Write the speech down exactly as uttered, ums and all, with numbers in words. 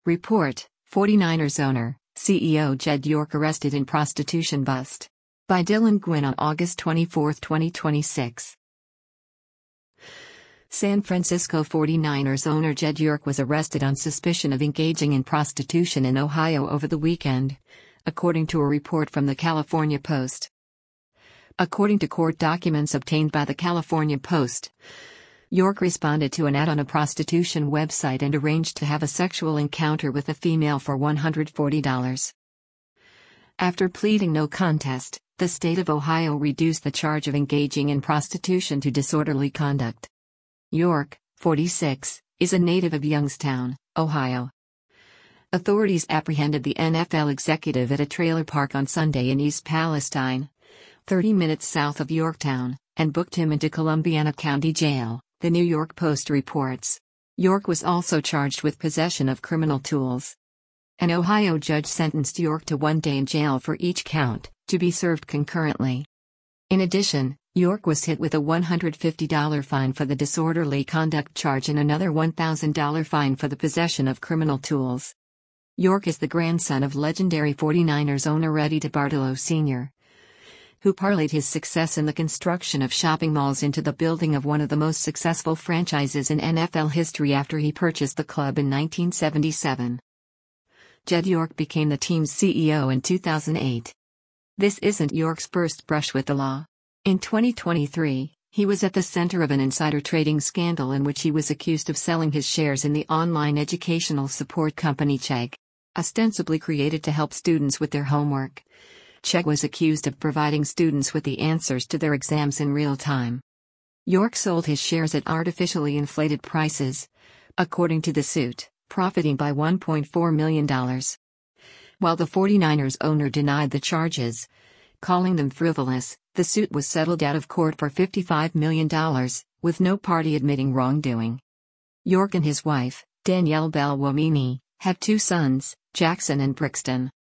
Report, forty-niners owner, C E O Jed York arrested in prostitution bust. By Dylan Gwynn on August twenty-fourth, twenty twenty-six. San Francisco forty-niners owner Jed York was arrested on suspicion of engaging in prostitution in Ohio over the weekend, according to a report from the California Post. According to court documents obtained by the California Post, York responded to an ad on a prostitution website and arranged to have a sexual encounter with a female for one hundred forty dollars. After pleading no contest, the state of Ohio reduced the charge of engaging in prostitution to disorderly conduct. York, forty-six, is a native of Youngstown, Ohio. Authorities apprehended the N F L executive at a trailer park on Sunday in East Palestine, thirty minutes south of Yorktown, and booked him into Columbiana County Jail, the New York Post reports. York was also charged with possession of criminal tools. An Ohio judge sentenced York to one day in jail for each count, to be served concurrently. In addition, York was hit with a one hundred fifty dollars fine for the disorderly conduct charge and another one thousand dollars fine for the possession of criminal tools. York is the grandson of legendary forty-niners owner Eddie DeBartolo Senior, who parlayed his success in the construction of shopping malls into the building of one of the most successful franchises in N F L history after he purchased the club in nineteen seventy-seven. Jed York became the team's C E O in two thousand eight. This isn't York's first brush with the law. In twenty twenty-three, he was at the center of an insider trading scandal in which he was accused of selling his shares in the online educational support company Chegg, ostensibly created to help students with their homework. Chegg was accused of providing students with the answers to their exams in real time. York sold his shares at artificially inflated prices, according to the suit, profiting by one point four million dollars. While the forty-niners owner denied the charges, calling them frivolous, the suit was settled out of court for fifty-five million dollars, with no party admitting wrongdoing. York and his wife, Danielle Belwamini, have two sons, Jackson and Brixton.